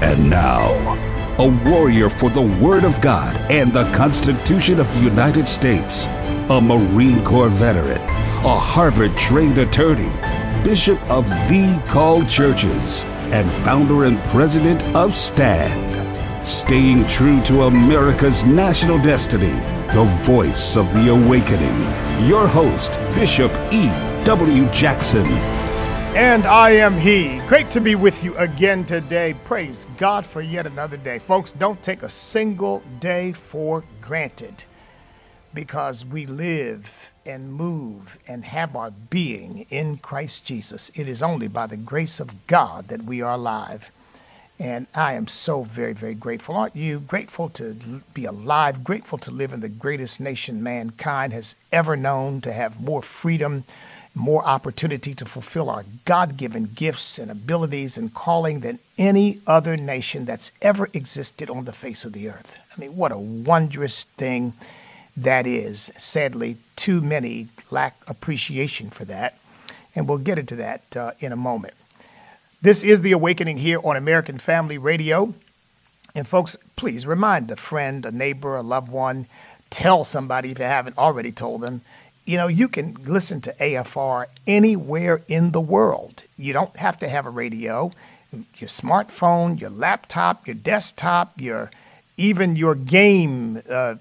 And now, a warrior for the Word of God and the Constitution of the United States, a Marine Corps veteran, a Harvard-trained attorney, Bishop of The Called Churches, and founder and president of STAND. Staying true to America's national destiny, the voice of the awakening. Your host, Bishop E.W. Jackson. And I am he. Great to be with you again today. Praise God for yet another day. Folks, don't take a single day for granted, because we live and move and have our being in Christ Jesus. It is only by the grace of God that we are alive. And I am so very, very grateful. Aren't you? Grateful to be alive, grateful to live in the greatest nation mankind has ever known, to have more freedom, more opportunity to fulfill our God-given gifts and abilities and calling than any other nation that's ever existed on the face of the earth. I mean, what a wondrous thing that is. Sadly, too many lack appreciation for that, and we'll get into that in a moment. This is The Awakening here on American Family Radio. And folks, please remind a friend, a neighbor, a loved one, tell somebody if you haven't already told them. You know, you can listen to AFR anywhere in the world. You don't have to have a radio. Your smartphone, your laptop, your desktop, even your game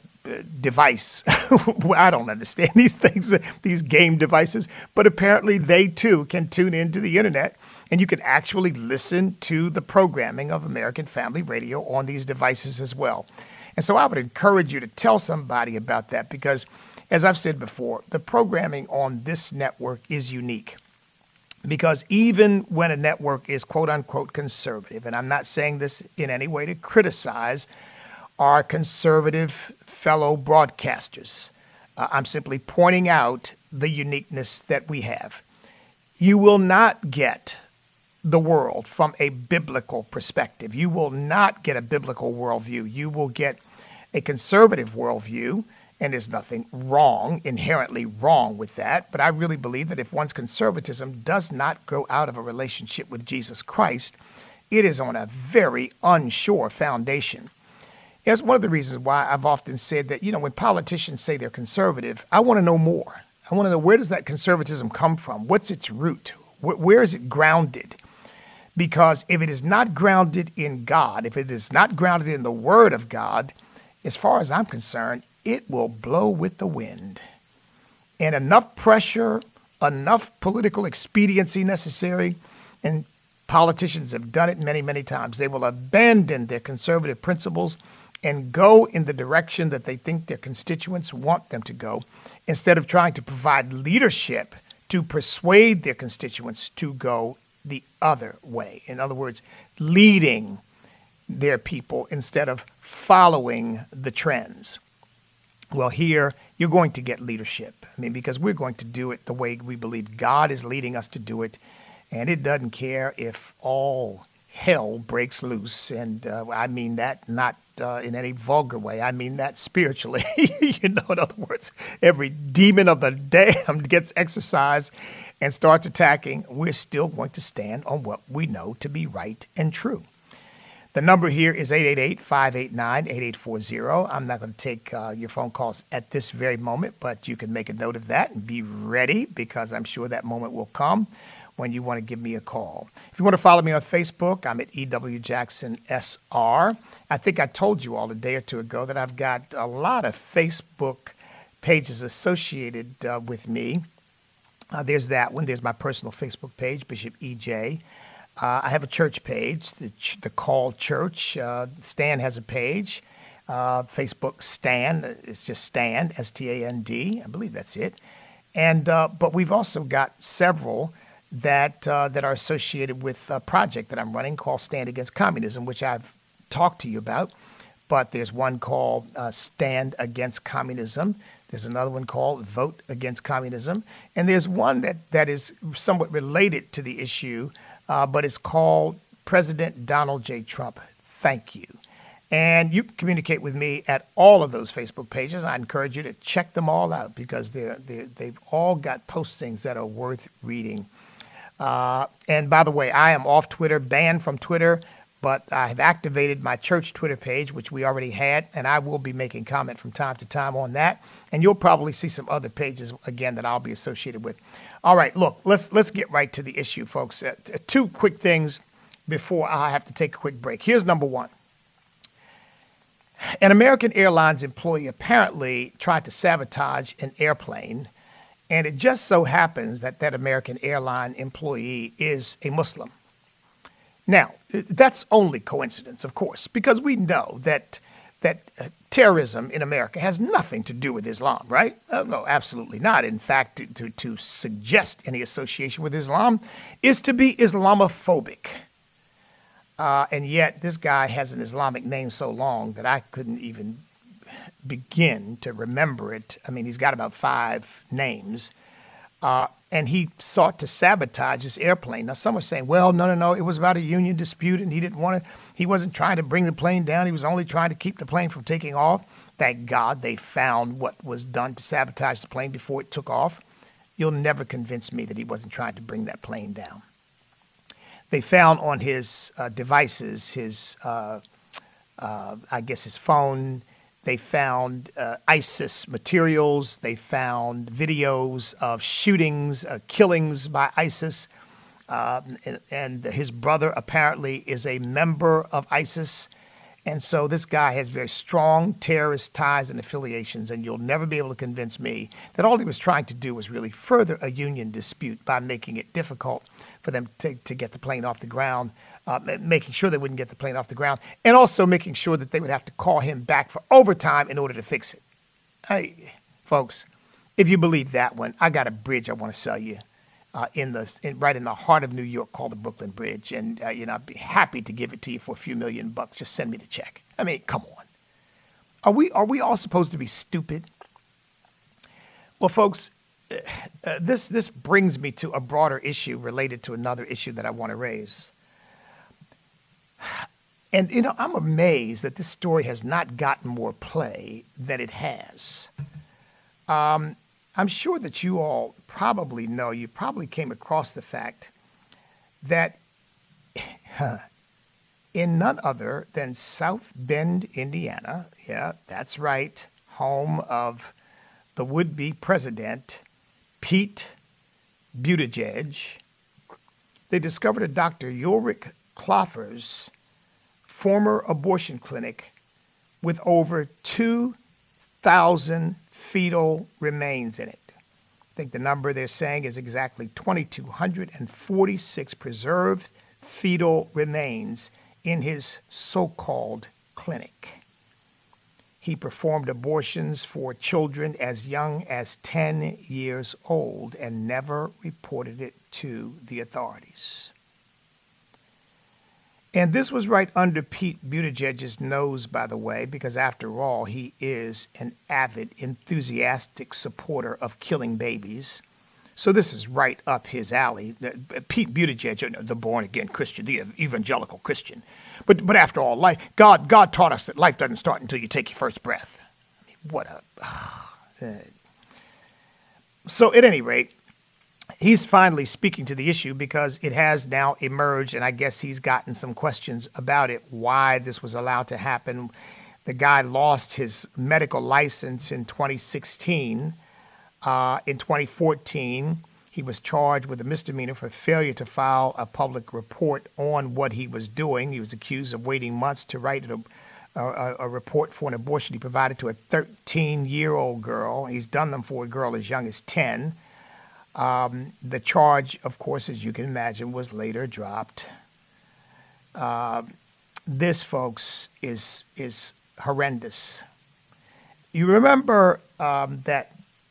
device. I don't understand these things, these game devices, but apparently they too can tune into the internet, and you can actually listen to the programming of American Family Radio on these devices as well. And so I would encourage you to tell somebody about that, because as I've said before, the programming on this network is unique, because even when a network is quote unquote conservative, and I'm not saying this in any way to criticize our conservative fellow broadcasters, I'm simply pointing out the uniqueness that we have. You will not get the world from a biblical perspective. You will not get a biblical worldview. You will get a conservative worldview. And there's nothing inherently wrong with that. But I really believe that if one's conservatism does not grow out of a relationship with Jesus Christ, it is on a very unsure foundation. It's one of the reasons why I've often said that, when politicians say they're conservative, I want to know more. I want to know, where does that conservatism come from? What's its root? Where is it grounded? Because if it is not grounded in God, if it is not grounded in the Word of God, as far as I'm concerned, it will blow with the wind. And enough pressure, enough political expediency necessary, and politicians have done it many, many times. They will abandon their conservative principles and go in the direction that they think their constituents want them to go, instead of trying to provide leadership to persuade their constituents to go the other way. In other words, leading their people instead of following the trends. Well, here, you're going to get leadership. Because we're going to do it the way we believe God is leading us to do it. And it doesn't care if all hell breaks loose. And I mean that not in any vulgar way. I mean that spiritually. In other words, every demon of the damned gets exercised and starts attacking. We're still going to stand on what we know to be right and true. The number here is 888-589-8840. I'm not going to take your phone calls at this very moment, but you can make a note of that and be ready, because I'm sure that moment will come when you want to give me a call. If you want to follow me on Facebook, I'm at E.W. Jackson SR. I think I told you all a day or two ago that I've got a lot of Facebook pages associated with me. There's that one. There's my personal Facebook page, Bishop E.J. I have a church page, the Called Church. Stan has a page. Facebook Stan, it's just Stand, S-T-A-N-D. I believe that's it. And but we've also got several that are associated with a project that I'm running called Stand Against Communism, which I've talked to you about. But there's one called Stand Against Communism. There's another one called Vote Against Communism. And there's one that is somewhat related to the issue, but it's called President Donald J. Trump, Thank You. And you can communicate with me at all of those Facebook pages. I encourage you to check them all out, because they've all got postings that are worth reading. And by the way, I am off Twitter, banned from Twitter but I have activated my church Twitter page, which we already had, and I will be making comment from time to time on that. And you'll probably see some other pages, again, that I'll be associated with. All right, look, let's get right to the issue, folks. Two quick things before I have to take a quick break. Here's number one. An American Airlines employee apparently tried to sabotage an airplane, and it just so happens that that American airline employee is a Muslim. Now, that's only coincidence, of course, because we know that terrorism in America has nothing to do with Islam, right? No, absolutely not. In fact, to suggest any association with Islam is to be Islamophobic. And yet this guy has an Islamic name so long that I couldn't even begin to remember it. I mean, he's got about 5 names. And he sought to sabotage this airplane. Now, some are saying, well, no, it was about a union dispute, and he wasn't trying to bring the plane down. He was only trying to keep the plane from taking off. Thank God they found what was done to sabotage the plane before it took off. You'll never convince me that he wasn't trying to bring that plane down. They found on his devices, his phone. They found ISIS materials. They found videos of shootings, killings by ISIS. And his brother apparently is a member of ISIS. And so this guy has very strong terrorist ties and affiliations, and you'll never be able to convince me that all he was trying to do was really further a union dispute by making it difficult for them to get the plane off the ground, making sure they wouldn't get the plane off the ground, and also making sure that they would have to call him back for overtime in order to fix it. Hey, folks, if you believe that one, I got a bridge I want to sell you. Right in the heart of New York, called the Brooklyn Bridge, and I'd be happy to give it to you for a few $1,000,000. Just send me the check. I mean, come on. Are we all supposed to be stupid? Well, folks, this brings me to a broader issue related to another issue that I want to raise. And I'm amazed that this story has not gotten more play than it has. I'm sure that you all probably know, you probably came across the fact that in none other than South Bend, Indiana, yeah, that's right, home of the would-be president, Pete Buttigieg, they discovered a Dr. Ulrich Klopfer's former abortion clinic with over 2,000 fetal remains in it. I think the number they're saying is exactly 2,246 preserved fetal remains in his so-called clinic. He performed abortions for children as young as 10 years old and never reported it to the authorities. And this was right under Pete Buttigieg's nose, by the way, because after all, he is an avid, enthusiastic supporter of killing babies. So this is right up his alley. Pete Buttigieg, the born-again Christian, the evangelical Christian. But after all, God taught us that life doesn't start until you take your first breath. I mean, what a... So at any rate, he's finally speaking to the issue because it has now emerged, and I guess he's gotten some questions about it, why this was allowed to happen. The guy lost his medical license in 2016. In 2014, he was charged with a misdemeanor for failure to file a public report on what he was doing. He was accused of waiting months to write a report for an abortion he provided to a 13-year-old girl. He's done them for a girl as young as 10. The charge, of course, as you can imagine, was later dropped. This, folks, is horrendous. You remember that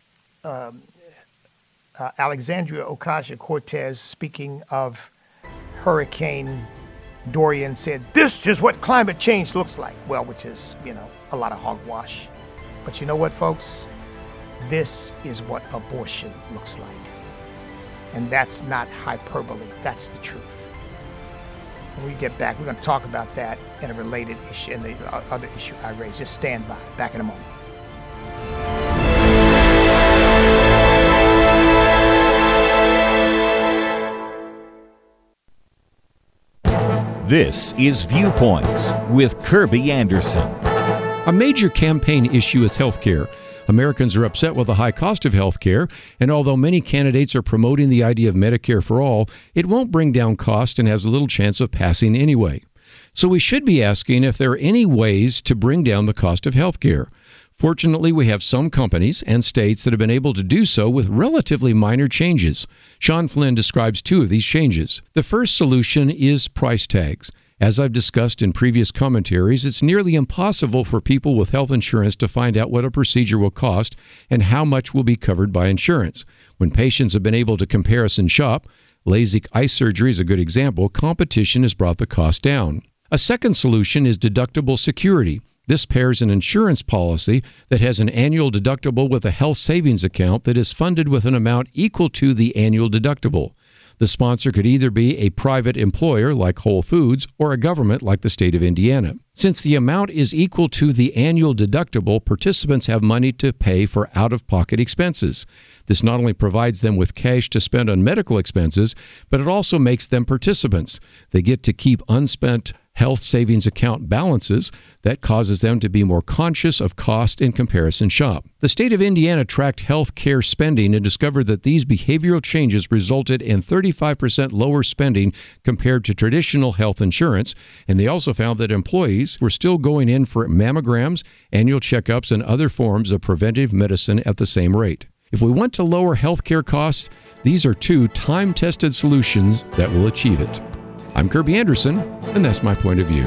Alexandria Ocasio-Cortez, speaking of Hurricane Dorian, said, "This is what climate change looks like." Well, which is, a lot of hogwash. But you know what, folks? This is what abortion looks like. And that's not hyperbole. That's the truth. When we get back, we're going to talk about that in a related issue, and the other issue I raised. Just stand by. Back in a moment. This is Viewpoints with Kirby Anderson. A major campaign issue is health care. Americans are upset with the high cost of health care, and although many candidates are promoting the idea of Medicare for all, it won't bring down cost and has a little chance of passing anyway. So we should be asking if there are any ways to bring down the cost of health care. Fortunately, we have some companies and states that have been able to do so with relatively minor changes. Sean Flynn describes two of these changes. The first solution is price tags. As I've discussed in previous commentaries, it's nearly impossible for people with health insurance to find out what a procedure will cost and how much will be covered by insurance. When patients have been able to comparison shop, LASIK eye surgery is a good example, competition has brought the cost down. A second solution is deductible security. This pairs an insurance policy that has an annual deductible with a health savings account that is funded with an amount equal to the annual deductible. The sponsor could either be a private employer like Whole Foods or a government like the state of Indiana. Since the amount is equal to the annual deductible, participants have money to pay for out-of-pocket expenses. This not only provides them with cash to spend on medical expenses, but it also makes them participants. They get to keep unspent health savings account balances that causes them to be more conscious of cost in comparison shop. The state of Indiana tracked health care spending and discovered that these behavioral changes resulted in 35% lower spending compared to traditional health insurance, and they also found that employees were still going in for mammograms, annual checkups, and other forms of preventive medicine at the same rate. If we want to lower health care costs, these are two time-tested solutions that will achieve it. I'm Kirby Anderson, and that's my point of view.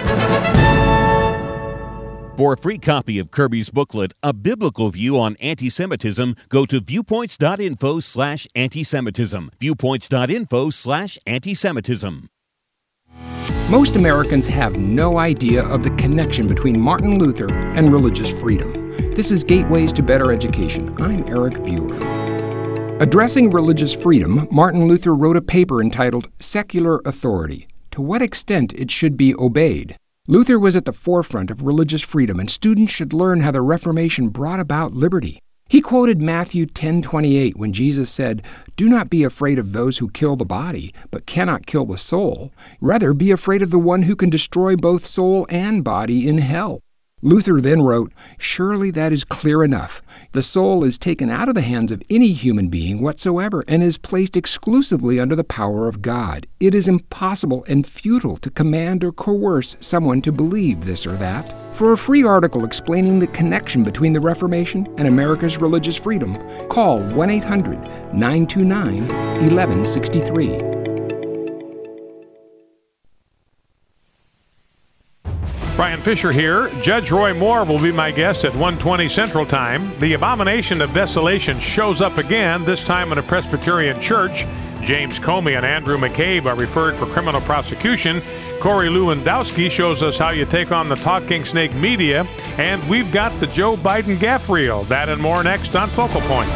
For a free copy of Kirby's booklet, A Biblical View on Anti-Semitism, go to viewpoints.info/antisemitism. Viewpoints.info/antisemitism. Most Americans have no idea of the connection between Martin Luther and religious freedom. This is Gateways to Better Education. I'm Eric Bueller. Addressing religious freedom, Martin Luther wrote a paper entitled Secular Authority: To What Extent It Should Be Obeyed. Luther was at the forefront of religious freedom, and students should learn how the Reformation brought about liberty. He quoted Matthew 10:28 when Jesus said, "Do not be afraid of those who kill the body, but cannot kill the soul. Rather, be afraid of the one who can destroy both soul and body in hell." Luther then wrote, "Surely that is clear enough. The soul is taken out of the hands of any human being whatsoever and is placed exclusively under the power of God. It is impossible and futile to command or coerce someone to believe this or that." For a free article explaining the connection between the Reformation and America's religious freedom, call 1-800-929-1163. Brian Fisher here. Judge Roy Moore will be my guest at 1:20 Central Time. The abomination of desolation shows up again, this time in a Presbyterian church. James Comey and Andrew McCabe are referred for criminal prosecution. Corey Lewandowski shows us how you take on the talking snake media. And we've got the Joe Biden gaffe reel. That and more next on Focal Point.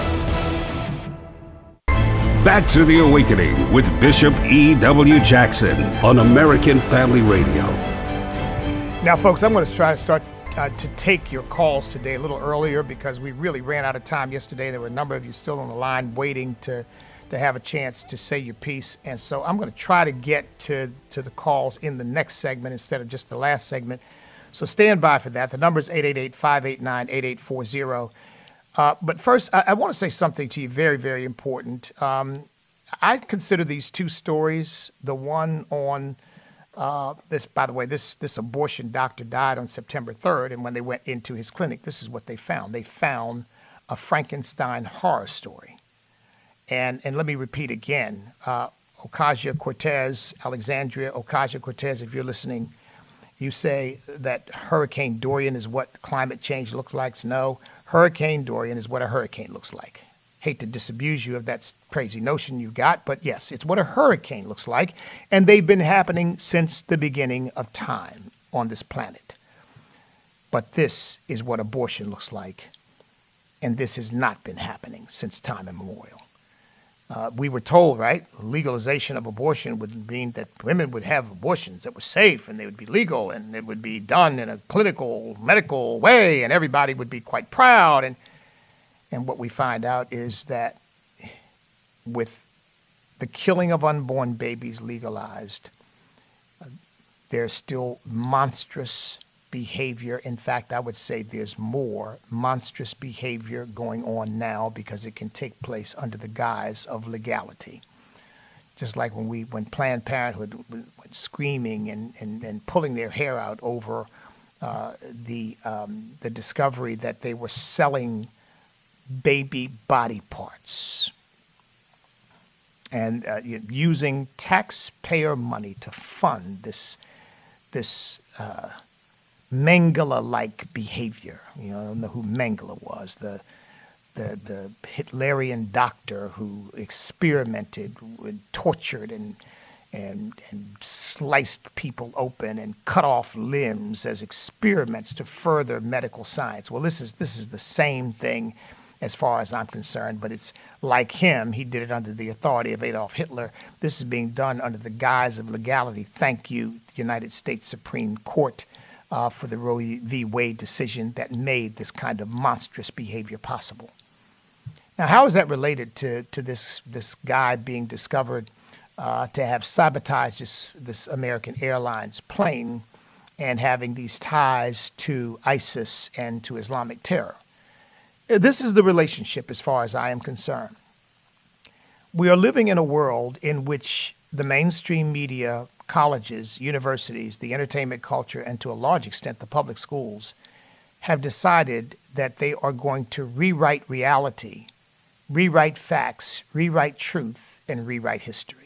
Back to the Awakening with Bishop E.W. Jackson on American Family Radio. Now, folks, I'm going to try to start to take your calls today a little earlier because we really ran out of time yesterday. There were a number of you still on the line waiting to have a chance to say your piece. And so I'm going to try to get to the calls in the next segment instead of just the last segment. So stand by for that. The number is 888-589-8840. But first, I want to say something to you very, very important. I consider these two stories, the one on this, by the way, this abortion doctor died on September 3rd, and when they went into his clinic, this is what they found. They found a Frankenstein horror story. And let me repeat again, Ocasio-Cortez, Alexandria Ocasio-Cortez, if you're listening, you say that Hurricane Dorian is what climate change looks like. No, Hurricane Dorian is what a hurricane looks like. Hate to disabuse you of that crazy notion you got, but yes, it's what a hurricane looks like, and they've been happening since the beginning of time on this planet. But this is what abortion looks like, and this has not been happening since time immemorial. We were told, right, legalization of abortion would mean that women would have abortions that were safe and they would be legal and it would be done in a clinical, medical way and everybody would be quite proud. And what we find out is that with the killing of unborn babies legalized, There's still monstrous behavior. In fact, I would say there's more monstrous behavior going on now because it can take place under the guise of legality. Just like when Planned Parenthood went screaming and pulling their hair out over the discovery that they were selling baby body parts and using taxpayer money to fund this Mengele-like behavior. You know, I don't know who Mengele was, the Hitlerian doctor who experimented with, tortured and sliced people open and cut off limbs as experiments to further medical science. Well, this is the same thing as far as I'm concerned, but it's like him. He did it under the authority of Adolf Hitler. This is being done under the guise of legality. Thank you, United States Supreme Court, for the Roe v. Wade decision that made this kind of monstrous behavior possible. Now, how is that related to this guy being discovered to have sabotaged this American Airlines plane and having these ties to ISIS and to Islamic terror? This is the relationship as far as I am concerned. We are living in a world in which the mainstream media, colleges, universities, the entertainment culture, and to a large extent the public schools have decided that they are going to rewrite reality, rewrite facts, rewrite truth, and rewrite history.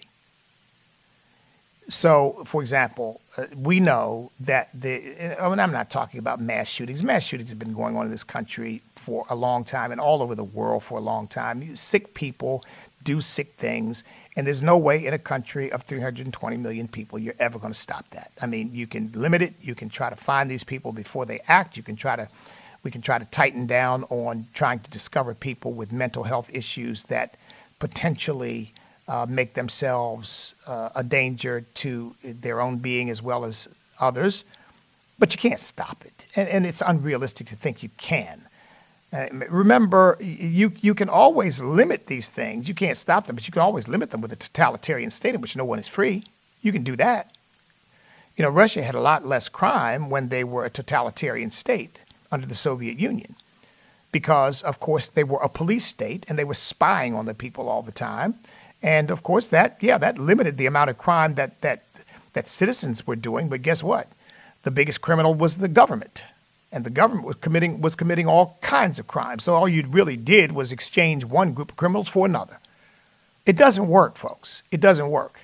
So, for example, we know that I'm not talking about mass shootings. Mass shootings have been going on in this country for a long time and all over the world for a long time. Sick people do sick things, and there's no way in a country of 320 million people you're ever going to stop that. I mean, you can limit it. You can try to find these people before they act. We can try to tighten down on trying to discover people with mental health issues that potentially make themselves a danger to their own being as well as others, but you can't stop it, and it's unrealistic to think you can. Remember, you can always limit these things. You can't stop them, but you can always limit them with a totalitarian state in which no one is free. You can do that. You know, Russia had a lot less crime when they were a totalitarian state under the Soviet Union because, of course, they were a police state and they were spying on the people all the time. And, of course, that limited the amount of crime that citizens were doing. But guess what? The biggest criminal was the government. And the government was committing all kinds of crimes. So all you really did was exchange one group of criminals for another. It doesn't work, folks. It doesn't work.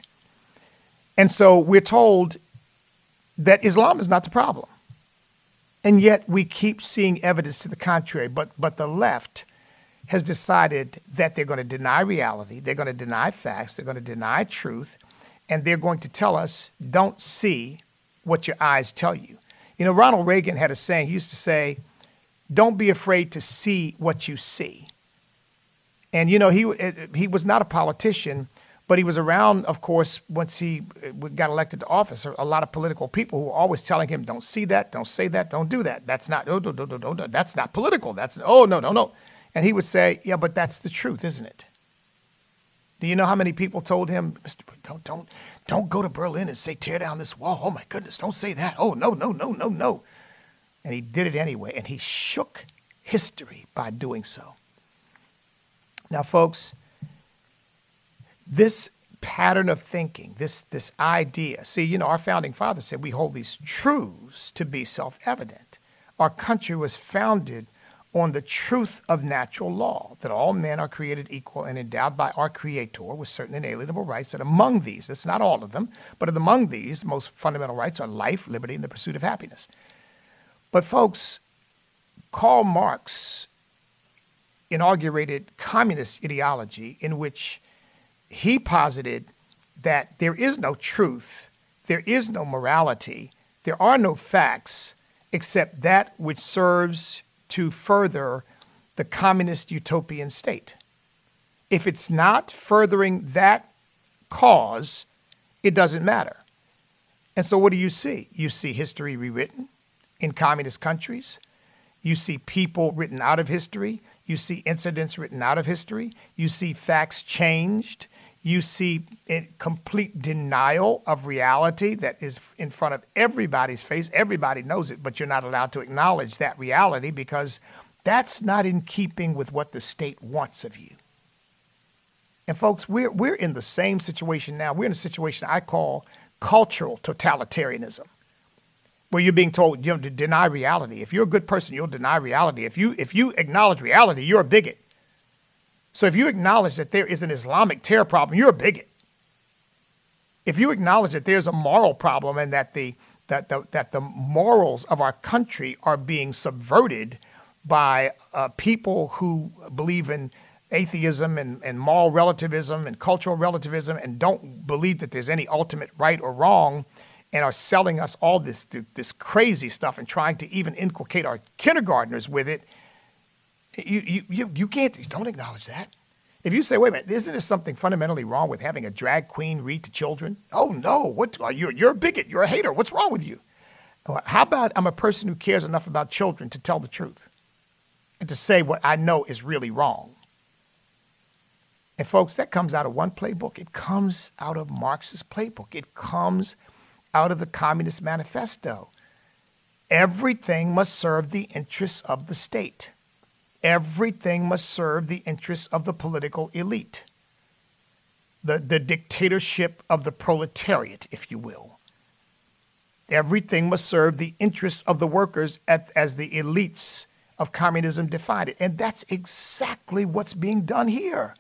And so we're told that Islam is not the problem. And yet we keep seeing evidence to the contrary. But the left has decided that they're going to deny reality, they're going to deny facts, they're going to deny truth, and they're going to tell us, don't see what your eyes tell you. You know, Ronald Reagan had a saying. He used to say, don't be afraid to see what you see. And, you know, he was not a politician, but he was around, of course, once he got elected to office, a lot of political people who were always telling him, don't see that, don't say that, don't do that. That's not, that's not political. No. And he would say, yeah, but that's the truth, isn't it? Do you know how many people told him, Mr. Don't go to Berlin and say, tear down this wall. Oh, my goodness, don't say that. Oh, no. And he did it anyway, and he shook history by doing so. Now, folks, this pattern of thinking, this idea, see, you know, our founding fathers said we hold these truths to be self-evident. Our country was founded on the truth of natural law, that all men are created equal and endowed by our Creator with certain inalienable rights, that among these, that's not all of them, but among these, most fundamental rights are life, liberty, and the pursuit of happiness. But folks, Karl Marx inaugurated communist ideology in which he posited that there is no truth, there is no morality, there are no facts except that which serves to further the communist utopian state. If it's not furthering that cause, it doesn't matter. And so what do you see? You see history rewritten in communist countries. You see people written out of history. You see incidents written out of history. You see facts changed. You see complete denial of reality that is in front of everybody's face. Everybody knows it, but you're not allowed to acknowledge that reality because that's not in keeping with what the state wants of you. And folks, we're in the same situation now. We're in a situation I call cultural totalitarianism, where you're being told to deny reality. If you're a good person, you'll deny reality. If you acknowledge reality, you're a bigot. So if you acknowledge that there is an Islamic terror problem, you're a bigot. If you acknowledge that there's a moral problem and that the morals of our country are being subverted by people who believe in atheism and moral relativism and cultural relativism and don't believe that there's any ultimate right or wrong and are selling us all this crazy stuff and trying to even inculcate our kindergartners with it, you don't acknowledge that. If you say, wait a minute, isn't there something fundamentally wrong with having a drag queen read to children? Oh no, you're a bigot, you're a hater, what's wrong with you? How about I'm a person who cares enough about children to tell the truth and to say what I know is really wrong? And folks, that comes out of one playbook. It comes out of Marx's playbook. It comes out of the Communist Manifesto. Everything must serve the interests of the state. Everything must serve the interests of the political elite, the dictatorship of the proletariat, if you will. Everything must serve the interests of the workers as the elites of communism defined it. And that's exactly what's being done here.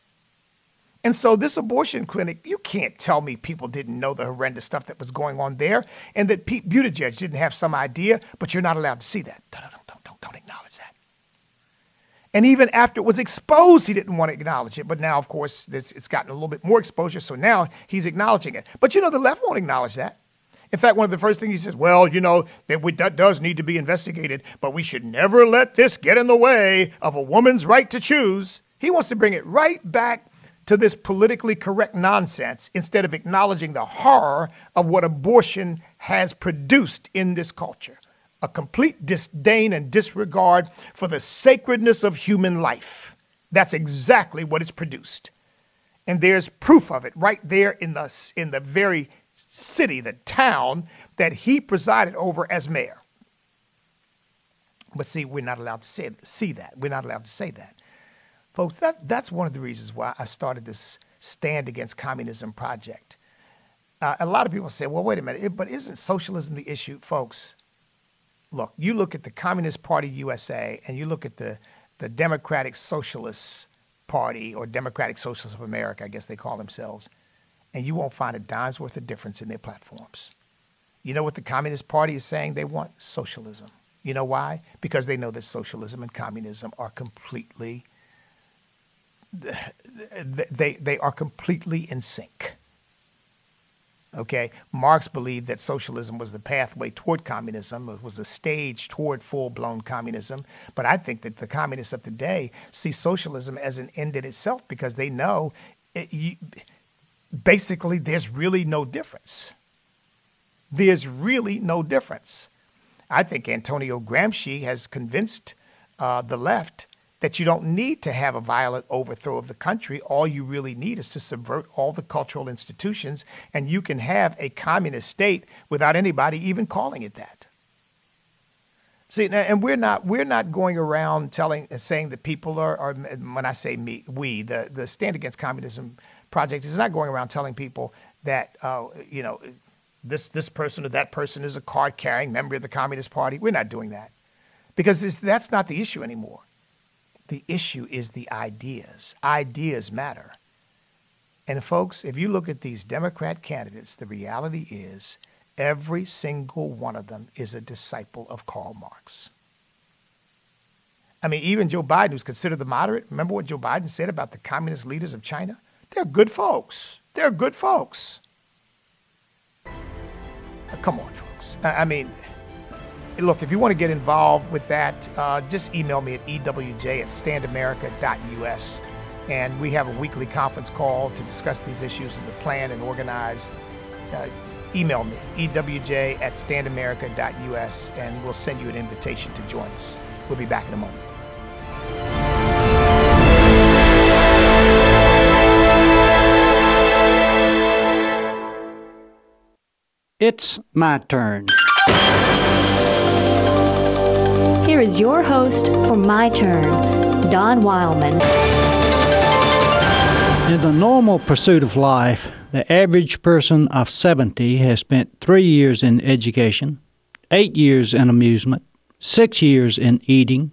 And so this abortion clinic, you can't tell me people didn't know the horrendous stuff that was going on there and that Pete Buttigieg didn't have some idea, but you're not allowed to see that. Don't acknowledge that. And even after it was exposed, he didn't want to acknowledge it. But now, of course, it's gotten a little bit more exposure, so now he's acknowledging it. But, the left won't acknowledge that. In fact, one of the first things he says, well, that does need to be investigated, but we should never let this get in the way of a woman's right to choose. He wants to bring it right back to this politically correct nonsense instead of acknowledging the horror of what abortion has produced in this culture. A complete disdain and disregard for the sacredness of human life. That's exactly what it's produced. And there's proof of it right there in the very city, the town that he presided over as mayor. But see, we're not allowed to see that. We're not allowed to say that. Folks, that's one of the reasons why I started this Stand Against Communism project. A lot of people say, well, wait a minute, but isn't socialism the issue? Folks, look, you look at the Communist Party USA and you look at the Democratic Socialist Party or Democratic Socialists of America, I guess they call themselves, and you won't find a dime's worth of difference in their platforms. You know what the Communist Party is saying they want? Socialism. You know why? Because they know that socialism and communism are completely they are completely in sync. Okay, Marx believed that socialism was the pathway toward communism. It was a stage toward full-blown communism. But I think that the communists of today see socialism as an end in itself because they know basically there's really no difference. There's really no difference. I think Antonio Gramsci has convinced the left that you don't need to have a violent overthrow of the country. All you really need is to subvert all the cultural institutions, and you can have a communist state without anybody even calling it that. See, and we're not going around saying that people are when I say we, the Stand Against Communism project is not going around telling people that this person or that person is a card-carrying member of the Communist Party. We're not doing that because that's not the issue anymore. The issue is the ideas. Ideas matter. And folks, if you look at these Democrat candidates, the reality is every single one of them is a disciple of Karl Marx. I mean, even Joe Biden, who's considered the moderate, remember what Joe Biden said about the communist leaders of China? They're good folks. They're good folks. Come on, folks. I mean, look, if you want to get involved with that, just email me at ewj@standamerica.us. And we have a weekly conference call to discuss these issues and to plan and organize. Email me, ewj@standamerica.us, and we'll send you an invitation to join us. We'll be back in a moment. It's my turn. Here is your host for My Turn, Don Wildman. In the normal pursuit of life, the average person of 70 has spent 3 years in education, 8 years in amusement, 6 years in eating,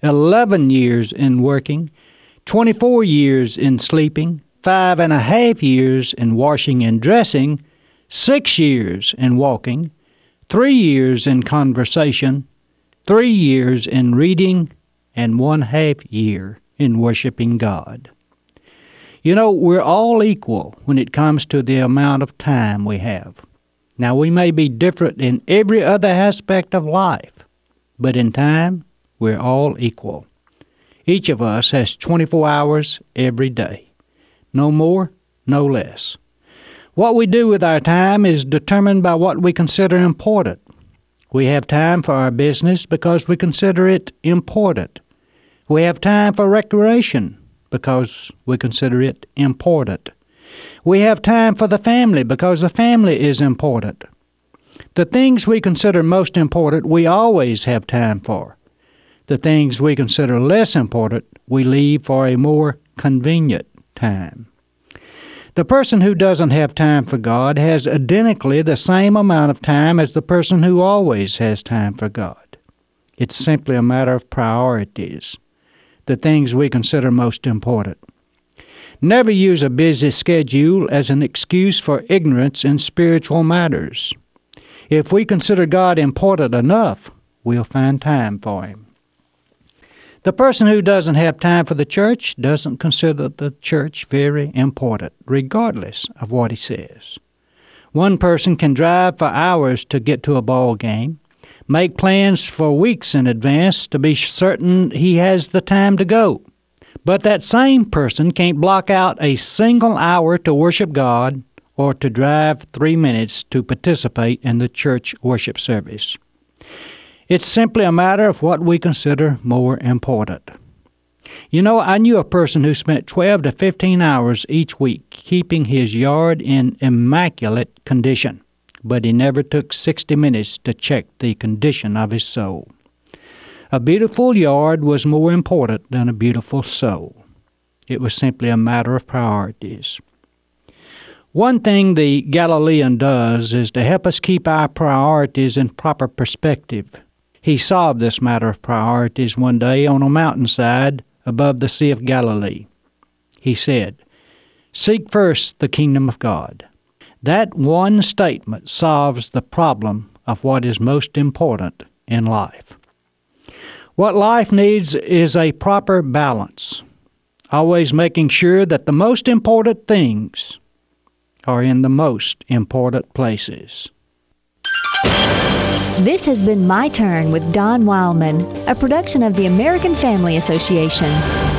11 years in working, 24 years in sleeping, 5.5 years in washing and dressing, 6 years in walking, 3 years in conversation, 3 years in reading, and 1/2 year in worshiping God. You know, we're all equal when it comes to the amount of time we have. Now, we may be different in every other aspect of life, but in time, we're all equal. Each of us has 24 hours every day. No more, no less. What we do with our time is determined by what we consider important. We have time for our business because we consider it important. We have time for recreation because we consider it important. We have time for the family because the family is important. The things we consider most important, we always have time for. The things we consider less important, we leave for a more convenient time. The person who doesn't have time for God has identically the same amount of time as the person who always has time for God. It's simply a matter of priorities, the things we consider most important. Never use a busy schedule as an excuse for ignorance in spiritual matters. If we consider God important enough, we'll find time for Him. The person who doesn't have time for the church doesn't consider the church very important, regardless of what he says. One person can drive for hours to get to a ball game, make plans for weeks in advance to be certain he has the time to go. But that same person can't block out a single hour to worship God or to drive 3 minutes to participate in the church worship service. It's simply a matter of what we consider more important. You know, I knew a person who spent 12 to 15 hours each week keeping his yard in immaculate condition, but he never took 60 minutes to check the condition of his soul. A beautiful yard was more important than a beautiful soul. It was simply a matter of priorities. One thing the Galilean does is to help us keep our priorities in proper perspective. He solved this matter of priorities one day on a mountainside above the Sea of Galilee. He said, "Seek first the kingdom of God." That one statement solves the problem of what is most important in life. What life needs is a proper balance, always making sure that the most important things are in the most important places. This has been My Turn with Don Wildman, a production of the American Family Association.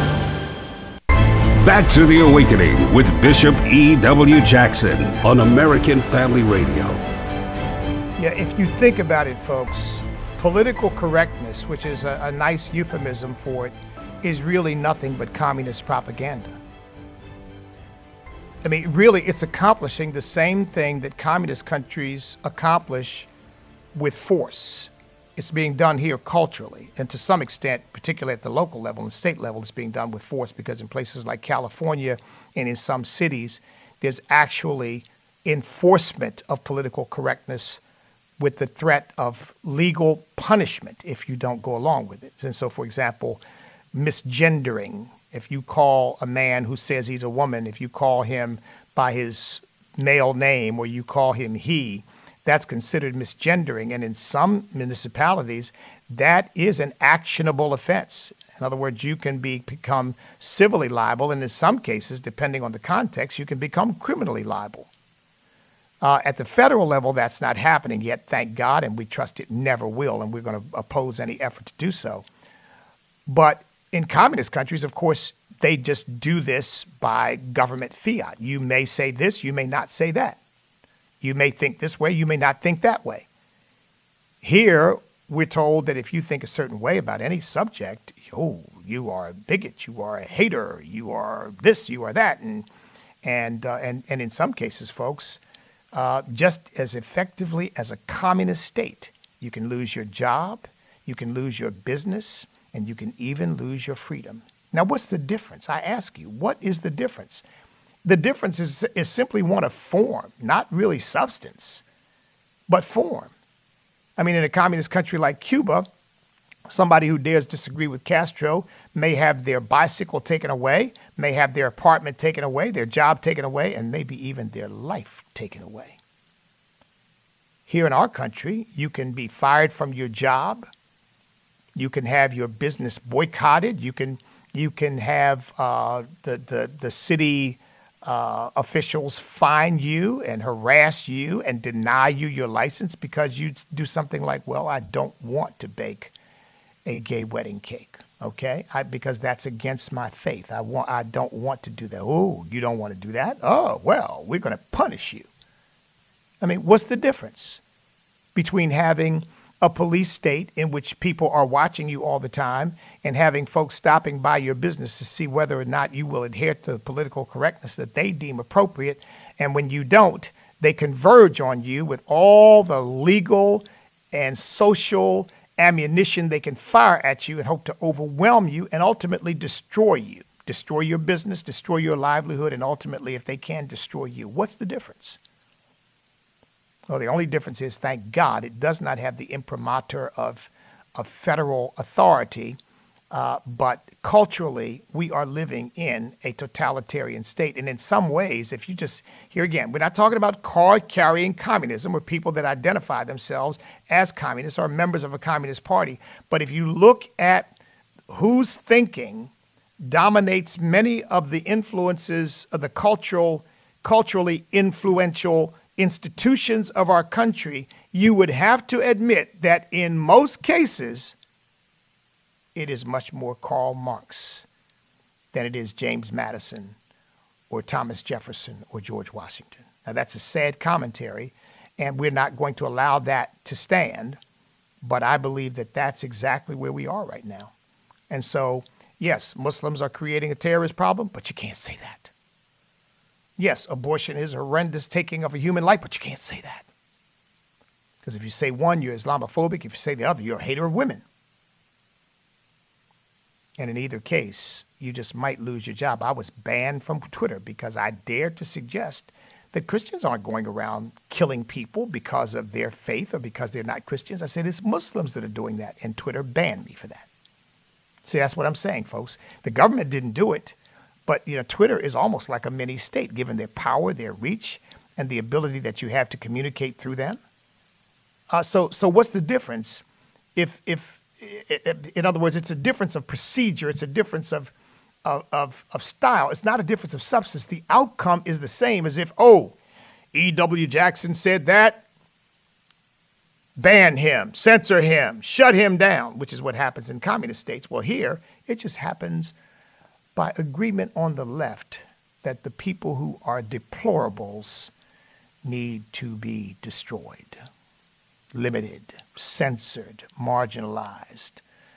Back to the Awakening with Bishop E.W. Jackson on American Family Radio. Yeah, if you think about it, folks, political correctness, which is a nice euphemism for it, is really nothing but communist propaganda. I mean, really, it's accomplishing the same thing that communist countries accomplish with force. It's being done here culturally, and to some extent, particularly at the local level and state level, it's being done with force, because in places like California and in some cities, there's actually enforcement of political correctness with the threat of legal punishment if you don't go along with it. And so, for example, misgendering, if you call a man who says he's a woman, if you call him by his male name or you call him he, that's considered misgendering. And in some municipalities, that is an actionable offense. In other words, you can become civilly liable, and in some cases, depending on the context, you can become criminally liable. At the federal level, that's not happening yet, thank God, and we trust it never will, and we're going to oppose any effort to do so. But in communist countries, of course, they just do this by government fiat. You may say this, you may not say that. You may think this way, you may not think that way. Here, we're told that if you think a certain way about any subject, oh, you are a bigot, you are a hater, you are this, you are that, and in some cases, folks, just as effectively as a communist state. You can lose your job, you can lose your business, and you can even lose your freedom. Now, what's the difference? I ask you, what is the difference? The difference is simply one of form, not really substance, but form. I mean, in a communist country like Cuba, somebody who dares disagree with Castro may have their bicycle taken away, may have their apartment taken away, their job taken away, and maybe even their life taken away. Here in our country, you can be fired from your job. You can have your business boycotted. You can have the city officials fine you and harass you and deny you your license because you do something like, well, I don't want to bake a gay wedding cake, okay? Because that's against my faith. I don't want to do that. Oh, you don't want to do that? Oh, well, we're going to punish you. I mean, what's the difference between having a police state in which people are watching you all the time and having folks stopping by your business to see whether or not you will adhere to the political correctness that they deem appropriate, and when you don't, they converge on you with all the legal and social ammunition they can fire at you and hope to overwhelm you and ultimately destroy you, destroy your business, destroy your livelihood, and ultimately, if they can, destroy you. What's the difference? Well, the only difference is, thank God, it does not have the imprimatur of federal authority, but culturally, we are living in a totalitarian state. And in some ways, if you just, here again, we're not talking about card-carrying communism or people that identify themselves as communists or members of a communist party. But if you look at whose thinking dominates many of the influences of the culturally influential institutions of our country, you would have to admit that in most cases, it is much more Karl Marx than it is James Madison or Thomas Jefferson or George Washington. Now, that's a sad commentary, and we're not going to allow that to stand, but I believe that that's exactly where we are right now. And so, yes, Muslims are creating a terrorist problem, but you can't say that. Yes, abortion is a horrendous taking of a human life, but you can't say that. Because if you say one, you're Islamophobic. If you say the other, you're a hater of women. And in either case, you just might lose your job. I was banned from Twitter because I dared to suggest that Christians aren't going around killing people because of their faith or because they're not Christians. I said it's Muslims that are doing that, and Twitter banned me for that. See, that's what I'm saying, folks. The government didn't do it. But, Twitter is almost like a mini state, given their power, their reach, and the ability that you have to communicate through them. So what's the difference? If in other words, it's a difference of procedure. It's a difference of style. It's not a difference of substance. The outcome is the same as if, E.W. Jackson said that, ban him, censor him, shut him down, which is what happens in communist states. Well, here, it just happens by agreement on the left that the people who are deplorables need to be destroyed, limited, censored, marginalized,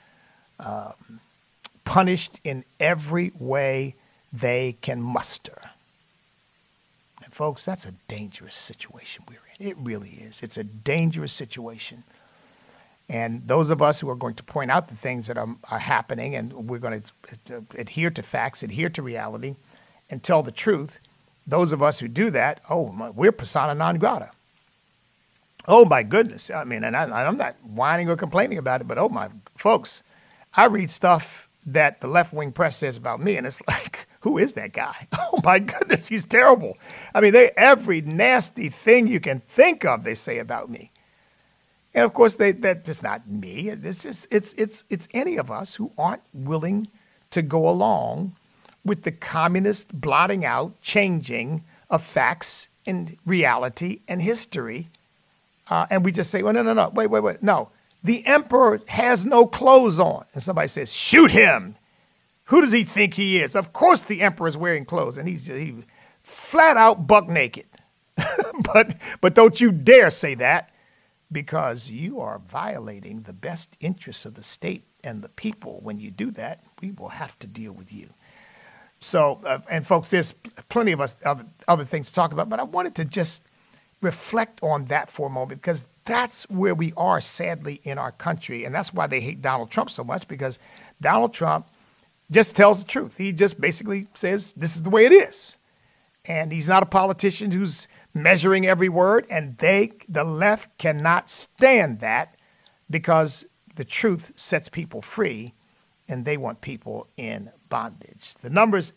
punished in every way they can muster. And folks, that's a dangerous situation we're in. It really is. It's a dangerous situation. And those of us who are going to point out the things that are happening, and we're going to adhere to facts, adhere to reality, and tell the truth, those of us who do that, we're persona non grata. Oh, my goodness. I mean, and I'm not whining or complaining about it, but folks, I read stuff that the left-wing press says about me, and it's like, who is that guy? Oh, my goodness, he's terrible. I mean, every nasty thing you can think of, they say about me. And of course, that's just not me. It's any of us who aren't willing to go along with the communist blotting out, changing of facts and reality and history. And we just say, well, no, wait. No, the emperor has no clothes on. And somebody says, shoot him. Who does he think he is? Of course the emperor is wearing clothes, and he's flat out buck naked. but don't you dare say that. Because you are violating the best interests of the state and the people. When you do that, we will have to deal with you. So, and folks, there's plenty of other things to talk about, but I wanted to just reflect on that for a moment, because that's where we are, sadly, in our country. And that's why they hate Donald Trump so much, because Donald Trump just tells the truth. He just basically says, this is the way it is. And he's not a politician who's measuring every word. And the left cannot stand that, because the truth sets people free, and they want people in bondage. The number is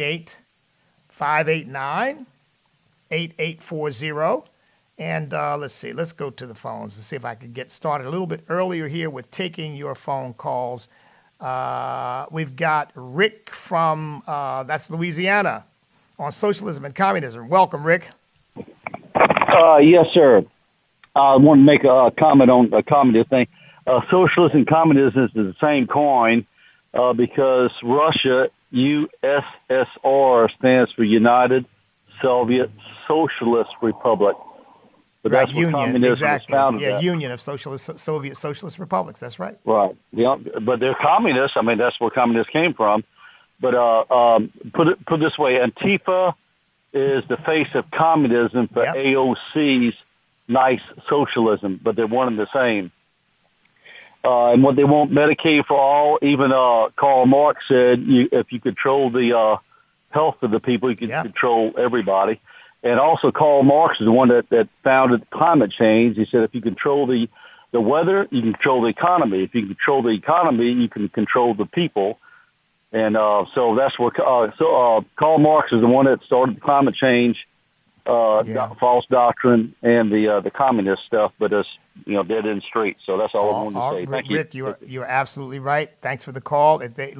888-589-8840. And let's see, let's go to the phones and see if I can get started a little bit earlier here with taking your phone calls. We've got Rick from, that's Louisiana, on socialism and communism. Welcome, Rick. Yes, sir. I want to make a comment on the communist thing. Socialism and communism is the same coin, because Russia, USSR, stands for United Soviet Socialist Republic. But right, that's what communism exactly. is founded Yeah, at. Union of Soviet Socialist Republics. That's right. Right. Yeah, but they're communists. I mean, that's where communists came from. But put it this way: Antifa is the face of communism for AOC's nice socialism, but they're one and the same. And what they want, Medicaid for all. Even Karl Marx said, if you control the health of the people, you can control everybody. And also, Karl Marx is the one that founded climate change. He said, if you control the weather, you can control the economy. If you control the economy, you can control the people. And so that's where Karl Marx is the one that started the climate change, false doctrine, and the communist stuff. But it's dead end straight. So that's all I wanted to say. Thank you. Rick, you're absolutely right. Thanks for the call.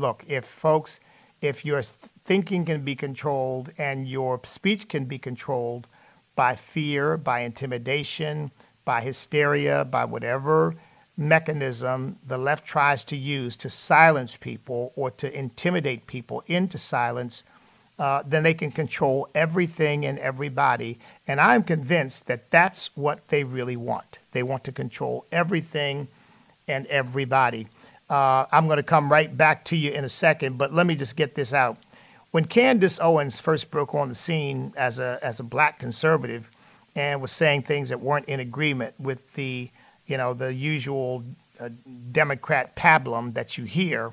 If your thinking can be controlled and your speech can be controlled by fear, by intimidation, by hysteria, by whatever mechanism the left tries to use to silence people or to intimidate people into silence, then they can control everything and everybody. And I'm convinced that that's what they really want. They want to control everything and everybody. I'm going to come right back to you in a second, but let me just get this out. When Candace Owens first broke on the scene as a black conservative and was saying things that weren't in agreement with the usual Democrat pablum that you hear,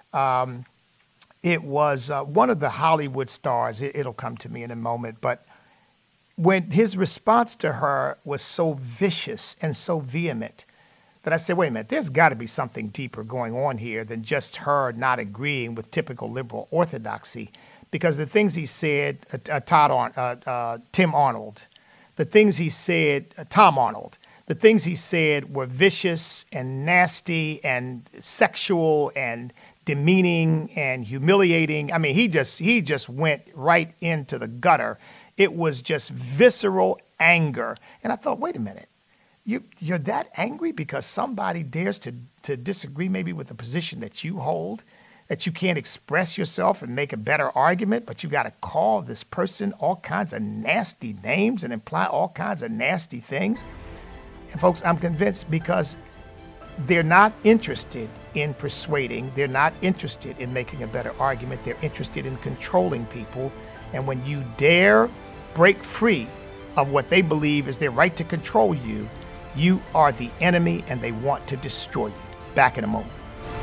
it was one of the Hollywood stars. It'll come to me in a moment, but when his response to her was so vicious and so vehement, that I said, wait a minute, there's got to be something deeper going on here than just her not agreeing with typical liberal orthodoxy. Because the things he said, Tim Arnold, the things he said, Tom Arnold, the things he said were vicious and nasty and sexual and demeaning and humiliating. I mean, he just went right into the gutter. It was just visceral anger. And I thought, wait a minute. You're that angry because somebody dares to disagree maybe with the position that you hold, that you can't express yourself and make a better argument, but you got to call this person all kinds of nasty names and imply all kinds of nasty things. And folks, I'm convinced because they're not interested in persuading. They're not interested in making a better argument. They're interested in controlling people. And when you dare break free of what they believe is their right to control you, you are the enemy and they want to destroy you. Back in a moment.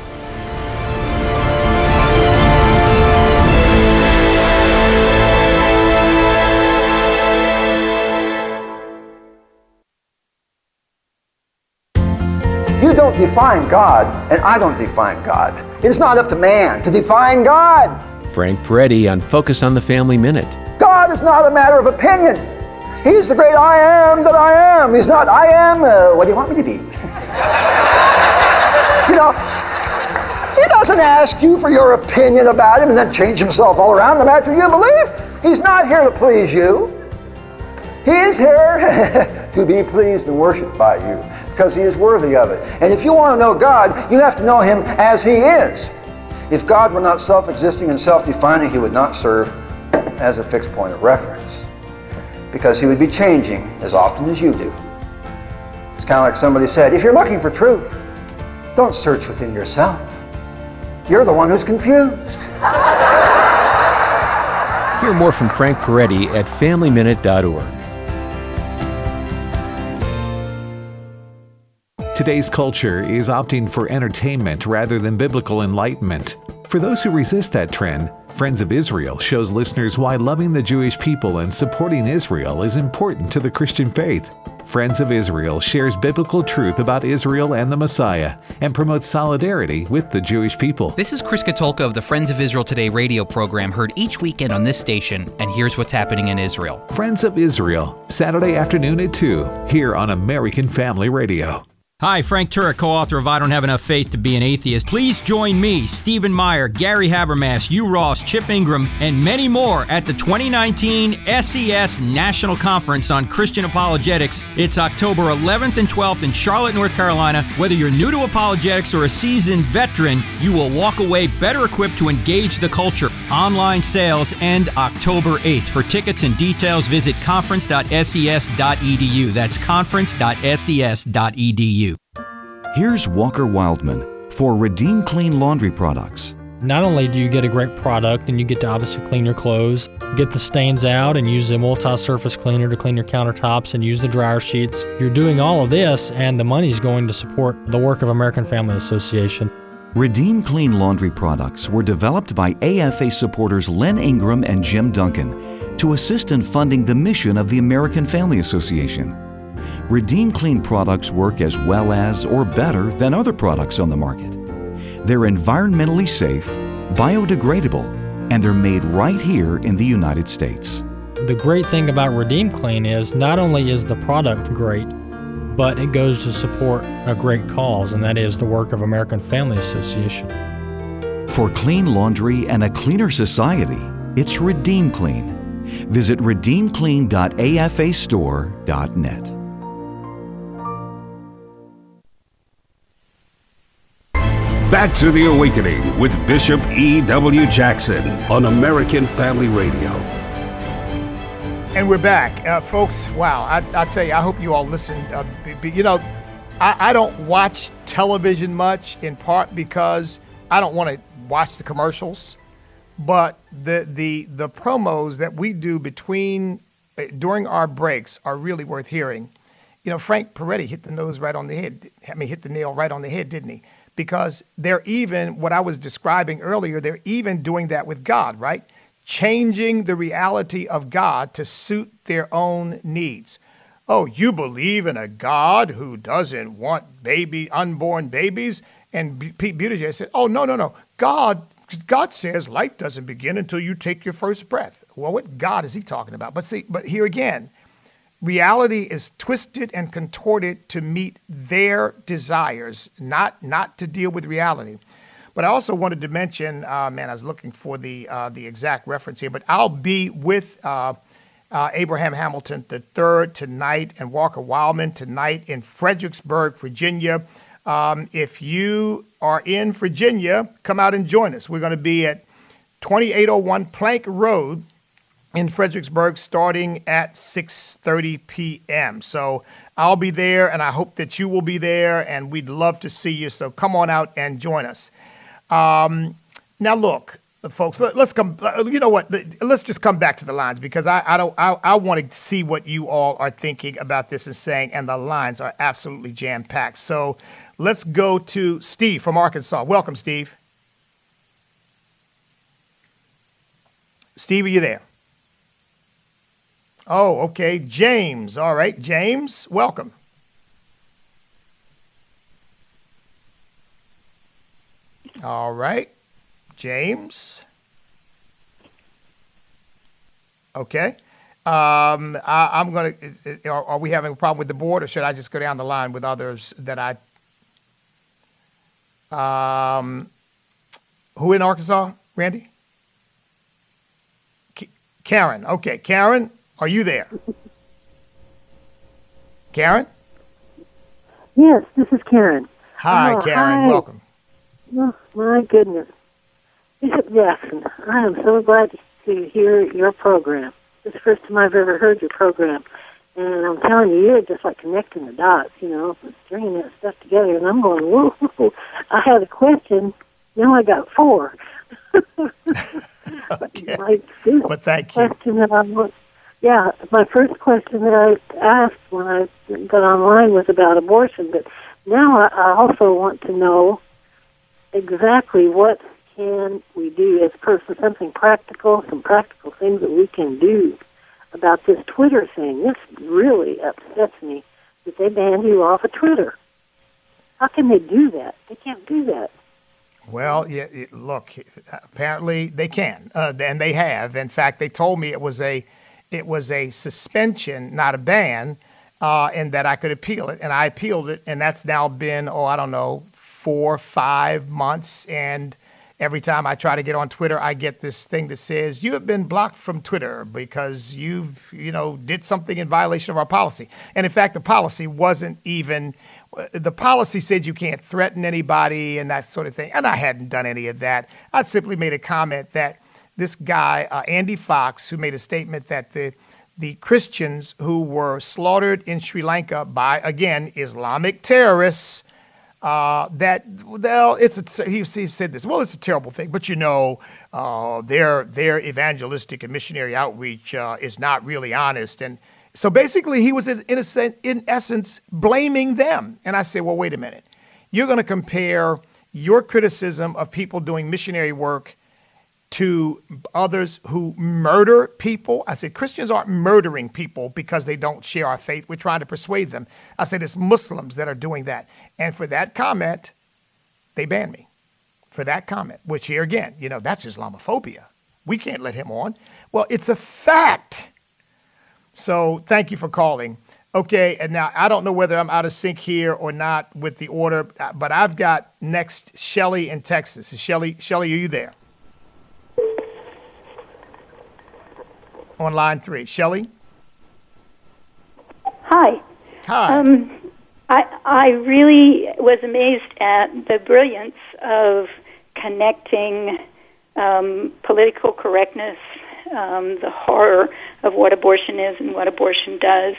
You don't define God, and I don't define God. It's not up to man to define God. Frank Peretti on Focus on the Family Minute. God is not a matter of opinion. He's the great I am that I am. He's not I am, what do you want me to be? He doesn't ask you for your opinion about him and then change himself all around them after you believe. He's not here to please you. He is here to be pleased and worshiped by you because he is worthy of it. And if you want to know God, you have to know him as he is. If God were not self-existing and self-defining, he would not serve as a fixed point of reference, because he would be changing as often as you do. It's kind of like somebody said, if you're looking for truth, don't search within yourself. You're the one who's confused. Hear more from Frank Peretti at FamilyMinute.org. Today's culture is opting for entertainment rather than biblical enlightenment. For those who resist that trend, Friends of Israel shows listeners why loving the Jewish people and supporting Israel is important to the Christian faith. Friends of Israel shares biblical truth about Israel and the Messiah and promotes solidarity with the Jewish people. This is Chris Katulka of the Friends of Israel Today radio program, heard each weekend on this station, and here's what's happening in Israel. Friends of Israel, Saturday afternoon at 2, here on American Family Radio. Hi, Frank Turek, co-author of I Don't Have Enough Faith to Be an Atheist. Please join me, Stephen Meyer, Gary Habermas, Hugh Ross, Chip Ingram, and many more at the 2019 SES National Conference on Christian Apologetics. It's October 11th and 12th in Charlotte, North Carolina. Whether you're new to apologetics or a seasoned veteran, you will walk away better equipped to engage the culture. Online sales end October 8th. For tickets and details, visit conference.ses.edu. That's conference.ses.edu. Here's Walker Wildman for Redeem Clean Laundry Products. Not only do you get a great product and you get to obviously clean your clothes, get the stains out and use a multi-surface cleaner to clean your countertops and use the dryer sheets. You're doing all of this and the money's going to support the work of American Family Association. Redeem Clean Laundry Products were developed by AFA supporters Len Ingram and Jim Duncan to assist in funding the mission of the American Family Association. Redeem Clean products work as well as or better than other products on the market. They're environmentally safe, biodegradable, and they're made right here in the United States. The great thing about Redeem Clean is not only is the product great, but it goes to support a great cause, and that is the work of American Family Association. For clean laundry and a cleaner society, it's Redeem Clean. Visit redeemclean.afastore.net. Back to the Awakening with Bishop E.W. Jackson on American Family Radio. And we're back. Folks, wow, I tell you, I hope you all listen. I don't watch television much, in part because I don't want to watch the commercials. But the promos that we do during our breaks are really worth hearing. You know, Frank Peretti hit the nail right on the head, didn't he? Because they're even, what I was describing earlier, they're even doing that with God, right? Changing the reality of God to suit their own needs. Oh, you believe in a God who doesn't want unborn babies? And Pete Buttigieg said, oh, no. God says life doesn't begin until you take your first breath. Well, what God is he talking about? But here again, reality is twisted and contorted to meet their desires, not to deal with reality. But I also wanted to mention, I was looking for the exact reference here, but I'll be with Abraham Hamilton III tonight and Walker Wildman tonight in Fredericksburg, Virginia. If you are in Virginia, come out and join us. We're going to be at 2801 Plank Road in Fredericksburg starting at 6:30 p.m. So I'll be there, and I hope that you will be there, and we'd love to see you. So come on out and join us. Now, look, folks, let's come. You know what? Let's just come back to the lines because I want to see what you all are thinking about this and saying, and the lines are absolutely jam-packed. So let's go to Steve from Arkansas. Welcome, Steve. Steve, are you there? Oh, okay. James. All right. James, welcome. All right. James. Okay. I'm going to, are we having a problem with the board, or should I just go down the line with others that who in Arkansas, Randy? Karen. Okay. Karen, are you there? Karen? Yes, this is Karen. Hi, Karen. Hi. Welcome. Oh, my goodness. Bishop Jackson, I am so glad to hear your program. It's the first time I've ever heard your program. And I'm telling you, you're just like connecting the dots, stringing that stuff together. And I'm going, whoa, I had a question. Now I got four. Okay. But thank you. My first question that I asked when I got online was about abortion, but now I also want to know exactly what can we do as a person, something practical, some practical things that we can do about this Twitter thing. This really upsets me that they banned you off of Twitter. How can they do that? They can't do that. Well, yeah, look, apparently they can, and they have. In fact, they told me it was a suspension, not a ban, and that I could appeal it, and I appealed it, and that's now been, 4 or 5 months, and every time I try to get on Twitter, I get this thing that says, you have been blocked from Twitter because you've, did something in violation of our policy. And in fact, the policy wasn't even, the policy said you can't threaten anybody and that sort of thing. And I hadn't done any of that. I simply made a comment that this guy, Andy Fox, who made a statement that the Christians who were slaughtered in Sri Lanka by, again, Islamic terrorists, he said this, well, it's a terrible thing, but their evangelistic and missionary outreach is not really honest. And so basically he was in essence blaming them. And I said, well, wait a minute. You're going to compare your criticism of people doing missionary work to others who murder people. I said, Christians aren't murdering people because they don't share our faith. We're trying to persuade them. I said, it's Muslims that are doing that. And for that comment, they banned me for that comment, which here again, that's Islamophobia. We can't let him on. Well, it's a fact. So thank you for calling. Okay, and now I don't know whether I'm out of sync here or not with the order, but I've got next Shelley in Texas. Shelley, are you there? On line 3. Shelley? Hi. Hi. I really was amazed at the brilliance of connecting political correctness, the horror of what abortion is and what abortion does.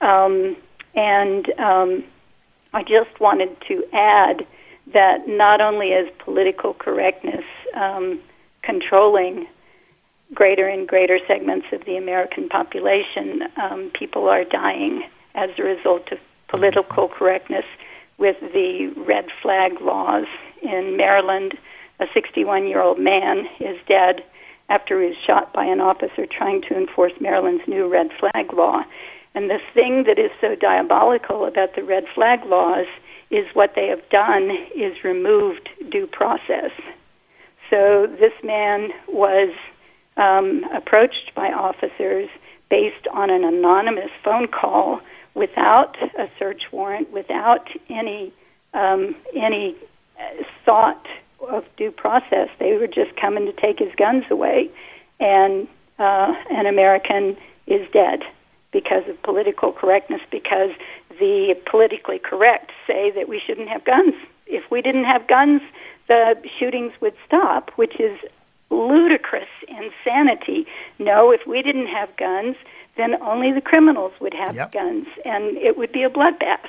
I just wanted to add that not only is political correctness controlling greater and greater segments of the American population, people are dying as a result of political correctness with the red flag laws. In Maryland, a 61-year-old man is dead after he was shot by an officer trying to enforce Maryland's new red flag law. And the thing that is so diabolical about the red flag laws is what they have done is removed due process. So this man was approached by officers based on an anonymous phone call without a search warrant, without any thought of due process. They were just coming to take his guns away, and an American is dead because of political correctness, because the politically correct say that we shouldn't have guns. If we didn't have guns, the shootings would stop, which is ludicrous insanity. No, if we didn't have guns, then only the criminals would have guns, and it would be a bloodbath.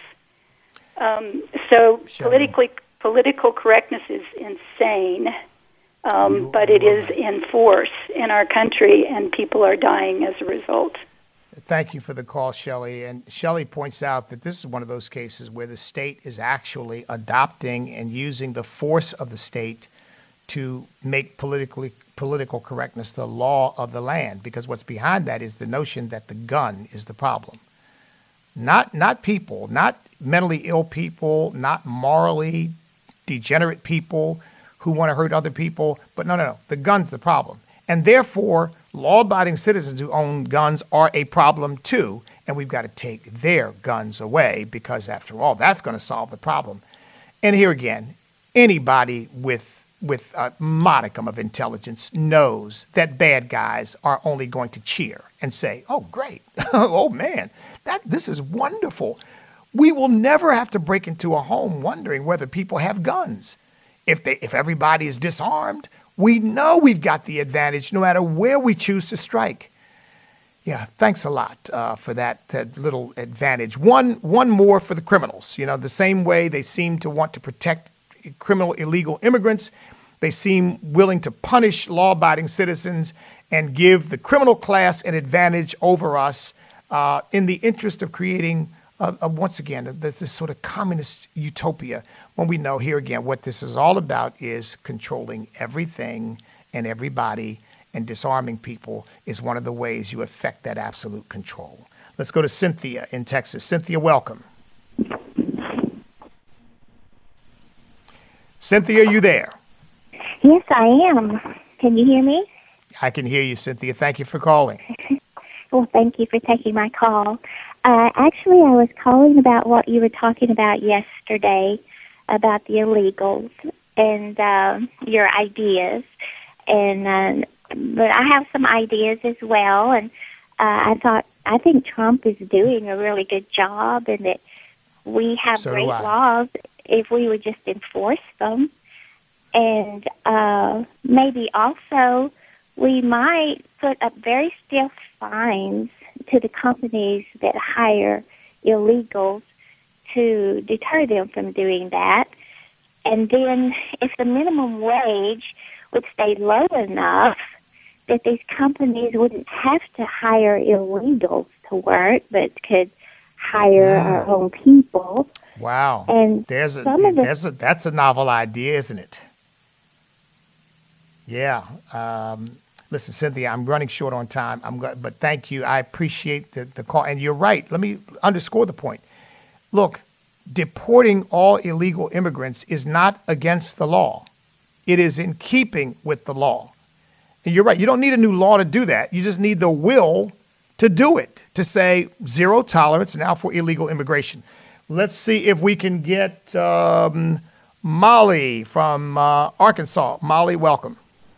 So political correctness is insane, but it is in force in our country, and people are dying as a result. Thank you for the call, Shelley. And Shelley points out that this is one of those cases where the state is actually adopting and using the force of the state to make political correctness the law of the land, because what's behind that is the notion that the gun is the problem. Not people, not mentally ill people, not morally degenerate people who want to hurt other people, but no, the gun's the problem. And therefore, law-abiding citizens who own guns are a problem too, and we've got to take their guns away because, after all, that's going to solve the problem. And here again, anybody with a modicum of intelligence knows that bad guys are only going to cheer and say, oh, great, oh, man, this is wonderful. We will never have to break into a home wondering whether people have guns. If everybody is disarmed, we know we've got the advantage no matter where we choose to strike. Yeah, thanks a lot for that little advantage. One more for the criminals. The same way they seem to want to protect criminal illegal immigrants, they seem willing to punish law-abiding citizens and give the criminal class an advantage over us in the interest of creating once again, this sort of communist utopia, when we know here again what this is all about is controlling everything and everybody, and disarming people is one of the ways you affect that absolute control. Let's go to Cynthia in Texas. Cynthia, welcome. Cynthia, are you there? Yes, I am. Can you hear me? I can hear you, Cynthia. Thank you for calling. Well, thank you for taking my call. Actually, I was calling about what you were talking about yesterday about the illegals and your ideas. And but I have some ideas as well. And I think Trump is doing a really good job, and that we have great laws if we would just enforce them. And maybe also we might put up very stiff fines to the companies that hire illegals to deter them from doing that. And then if the minimum wage would stay low enough that these companies wouldn't have to hire illegals to work, but could hire our own people. Wow. And that's a novel idea, isn't it? Yeah. Listen, Cynthia, I'm running short on time. But thank you. I appreciate the call. And you're right. Let me underscore the point. Look, deporting all illegal immigrants is not against the law. It is in keeping with the law. And you're right. You don't need a new law to do that. You just need the will to do it, to say zero tolerance now for illegal immigration. Let's see if we can get Molly from Arkansas. Molly, welcome.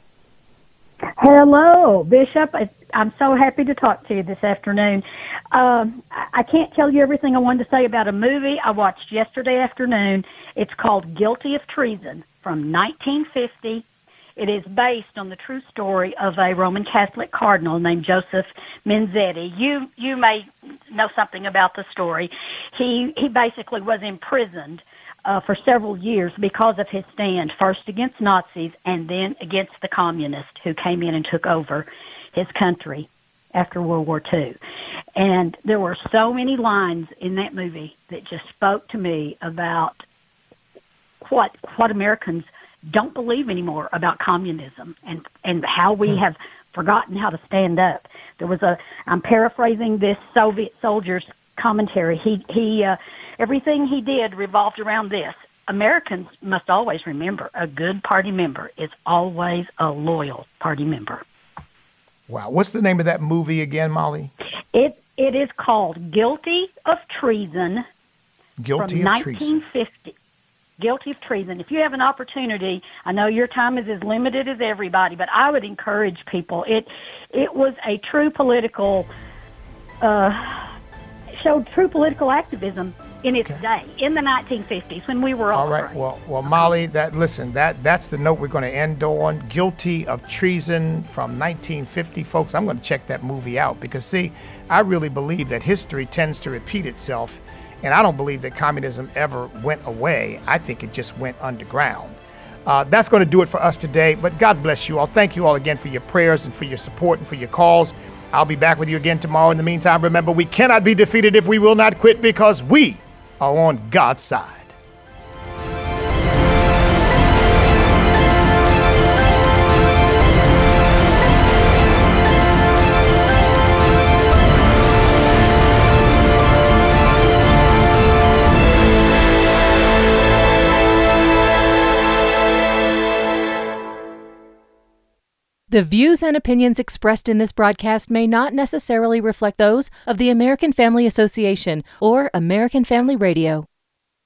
Hello, Bishop. I'm so happy to talk to you this afternoon. I can't tell you everything I wanted to say about a movie I watched yesterday afternoon. It's called Guilty of Treason from 1950. It is based on the true story of a Roman Catholic cardinal named Joseph Menzetti. You may know something about the story. He basically was imprisoned for several years because of his stand, first against Nazis and then against the communists who came in and took over his country after World War II. And there were so many lines in that movie that just spoke to me about what Americans don't believe anymore about communism and how we have forgotten how to stand up. There was I'm paraphrasing this Soviet soldier's commentary. He everything he did revolved around this. Americans must always remember a good party member is always a loyal party member. Wow. What's the name of that movie again, Molly? It is called Guilty of Treason. Guilty of Treason. 1950. Guilty of Treason. If you have an opportunity, I know your time is as limited as everybody, but I would encourage people. It was a true political, showed true political activism in its day, in the 1950s, when we were all right. Well, Molly, that's the note we're going to end on. Guilty of Treason from 1950. Folks, I'm going to check that movie out because, see, I really believe that history tends to repeat itself. And I don't believe that communism ever went away. I think it just went underground. That's going to do it for us today. But God bless you all. Thank you all again for your prayers and for your support and for your calls. I'll be back with you again tomorrow. In the meantime, remember, we cannot be defeated if we will not quit because we are on God's side. The views and opinions expressed in this broadcast may not necessarily reflect those of the American Family Association or American Family Radio.